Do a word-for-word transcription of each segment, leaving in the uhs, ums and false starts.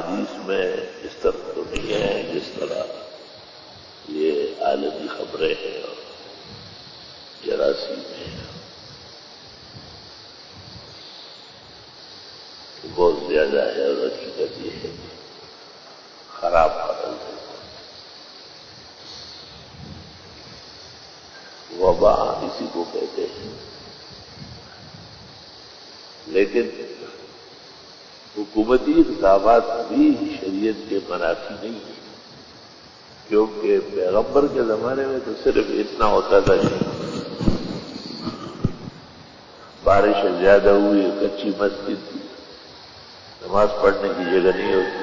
احادیث میں اس طرح تو نہیں ہے جس طرح یہ عالمی خبریں ہیں اور جراثیم ہیں، بہت زیادہ ہے، اور حقیقت یہ ہے کہ خراب قتل ہے۔ وبا اسی کو کہتے ہیں، لیکن حکومتی اقدامات بھی شریعت کے منافی نہیں ہیں، کیونکہ پیغمبر کے زمانے میں تو صرف اتنا ہوتا تھا کہ بارش زیادہ ہوئی، کچی مسجد تھی، نماز پڑھنے کی جگہ نہیں ہوتی،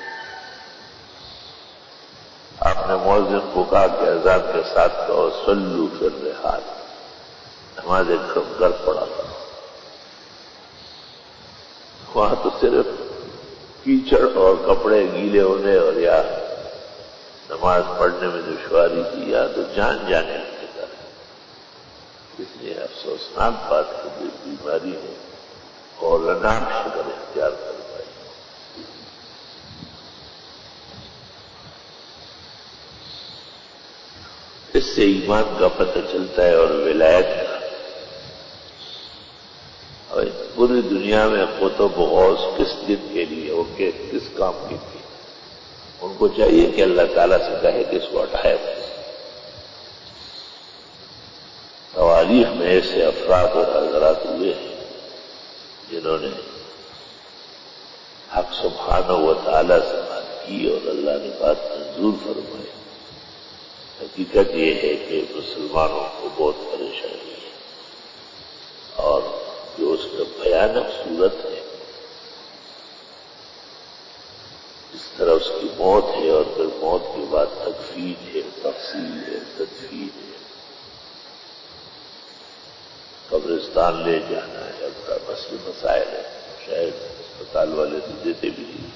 آپ نے مؤذن کو کہا کہ اذان کے ساتھ کہو صلو فی الرحال، نماز ایک کم گھر پڑا تھا۔ وہاں تو صرف کیچڑ اور کپڑے گیلے ہونے اور یا نماز پڑھنے میں دشواری تھی، یا تو جان جانے لگے گا۔ اس لیے افسوسناک بات ہے کہ بیماری ہے اور لناک شکل اختیار کر پائی۔ اس سے ایمان کا پتہ چلتا ہے اور ولایت کا۔ اور پوری دنیا میں قطب و غوث کس دن کے لیے اور کس کام کے لیے؟ ان کو چاہیے کہ اللہ تعالیٰ سے کہے کہ اس کو ہٹائے۔ تواریخ میں ایسے افراد اور حضرات ہوئے ہیں جنہوں نے حق سبحانہ و تعالیٰ سے بات کی اور اللہ نے بات منظور فرمائی۔ حقیقت یہ ہے کہ مسلمانوں کو بہت پریشانی ہے، اور جو اس کا بھیانک صورت ہے، اس طرح اس کی موت ہے، اور پھر موت کے بعد تکفین ہے، تفصیل ہے، تدفین ہے، قبرستان لے جانا ہے، اب کا مسئلہ مسائل ہے، شاید اسپتال والے تو دیتے بھی نہیں،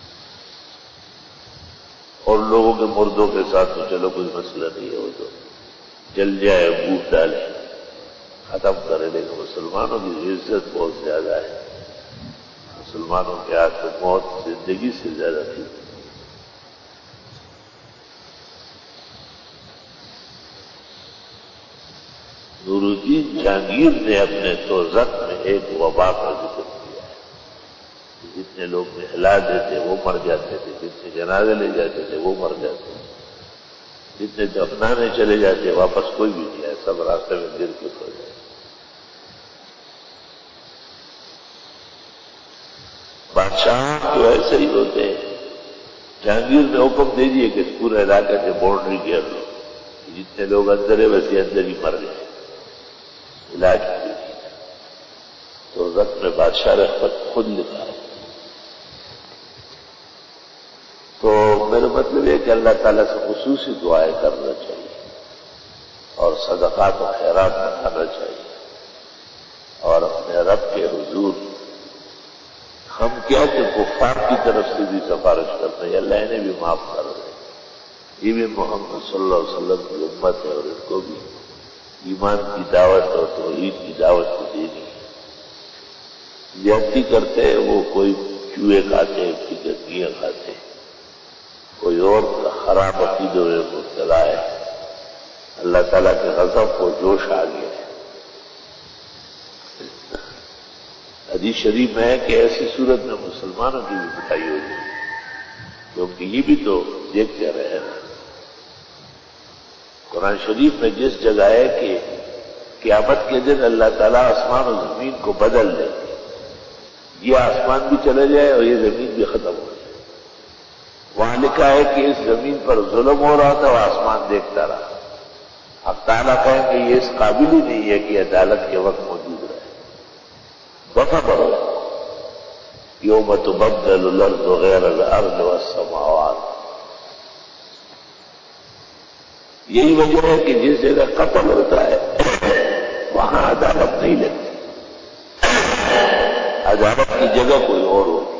اور لوگوں کے مردوں کے ساتھ تو چلو کوئی مسئلہ نہیں ہے، وہ تو جل جائے، بوٹ ڈالے، ختم کرے، لیکن مسلمانوں کی عزت بہت زیادہ ہے۔ مسلمانوں کے ہاتھ میں موت زندگی سے زیادہ تھی۔ نور الدین جہانگیر نے اپنے توزق میں ایک وبا کا ذکر کیا ہے۔ جتنے لوگ نہلا دیتے وہ مر جاتے تھے، جتنے جنازے لے جاتے تھے وہ مر جاتے تھے، جتنے دفنانے چلے جاتے واپس کوئی بھی نہیں آئے، سب راستے میں گر کے سو جاتے۔ بادشاہ تو ایسے ہی ہوتے ہیں۔ جہانگیر نے حکم دے دیے کہ اس پورے علاقے سے باؤنڈری گھیر لو، جتنے لوگ اندر ہے ویسے اندر ہی مر گئے، علاج بھی تو رقم میں بادشاہ رحمت خود لکھا ہے۔ تو میرا مطلب یہ کہ اللہ تعالیٰ سے خصوصی دعائیں کرنا چاہیے، اور صدقات و خیرات بتانا چاہیے، اور اپنے رب کے حضور ہم کیا کہ کفار کی طرف سے بھی سفارش کرتے ہیں، اللہ انہیں بھی معاف کر دے، یہ بھی محمد صلی اللہ علیہ وسلم کی امت ہے، اور ان کو بھی ایمان کی دعوت اور توحید کی دعوت کو دینی ہے۔ زیادتی کرتے ہیں وہ، کوئی چوہے کھاتے ہیں، کوئی گندگیاں کھاتے ہیں، کوئی اور خراب عقیدوں میں مبتلا ہے، اللہ تعالیٰ کے غضب کو جوش آ گیا ہے۔ حدیث شریف میں ہے کہ ایسی صورت میں مسلمانوں کی بھی پٹائی ہوگی، کیونکہ یہ بھی تو دیکھتے رہے ہیں۔ قرآن شریف میں جس جگہ ہے کہ قیامت کے دن اللہ تعالیٰ آسمان و زمین کو بدل دے، یہ آسمان بھی چلے جائے اور یہ زمین بھی ختم ہو جائے، وہاں لکھا ہے کہ اس زمین پر ظلم ہو رہا تھا اور آسمان دیکھتا رہا۔ اب تعالیٰ کہیں کہ یہ اس قابل ہی نہیں ہے کہ عدالت کے وقت موجود رہے۔ وفا پڑھو، یوم تبدل الارض غیر الارض والسماوات۔ یہی وجہ ہے کہ جس جگہ قتل ہوتا ہے وہاں عدالت نہیں لگتی، عدالت کی جگہ کوئی اور ہوگی۔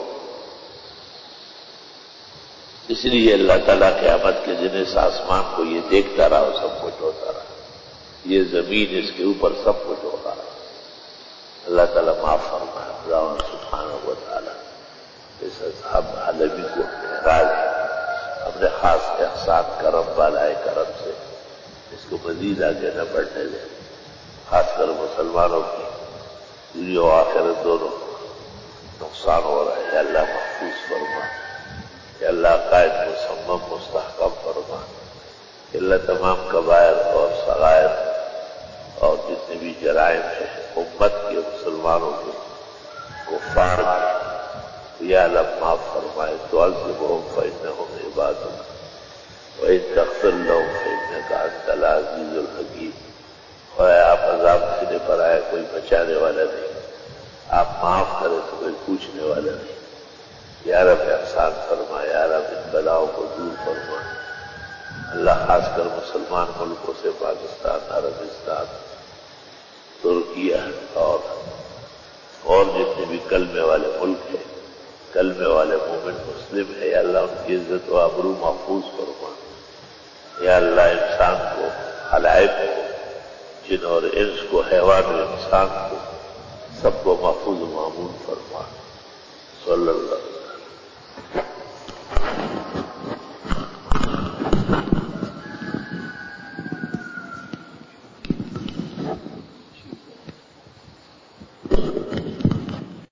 اس لیے اللہ تعالیٰ قیامت کے دن اس آسمان کو یہ دیکھتا رہا اور سب کچھ ہوتا رہا، یہ زمین اس کے اوپر سب کچھ ہوتا رہا۔ اللہ تعالیٰ معاف فرمائے، خدا سبحانہ و تعالیٰ اس اصحاب عالمی کو معراج اپنے خاص احسان کرم بالائے کرم سے اس کو مزید آگے نہ بڑھنے دیں. خاص کر مسلمانوں کی دنیا و آخرت دونوں نقصان ہو رہا ہے. یا اللہ محفوظ فرما، یا اللہ قائد مصمم مستحکم فرما. یا اللہ تمام کبائر اور صغائر اور جتنے بھی جرائم ہیں امت کے مسلمانوں کے کفار کے یا اللہ معاف فرمائے. تعذبهم فإنهم عبادك وإن تغفر لهم فإنك أنت العزيز الحكيم. اور آپ عذاب سینے پر آئے کوئی بچانے والا نہیں، آپ معاف کریں تو کوئی پوچھنے والا نہیں. یا رب احسان فرما، یا رب ان بلاؤں کو دور فرما. اللہ خاص کر مسلمان ملکوں سے پاکستان، عربستان، ترکیہ اور اور جتنے بھی کلمے والے ملک ہیں، کلمے والے مومن مسلم ہیں، یا اللہ ان کی عزت و آبرو محفوظ فرما. یا اللہ انسان کو، خلائق کو، جن اور انس کو، حیوان و انسان کو، سب کو محفوظ و معمول فرما. صلی اللہ علیہ وسلم.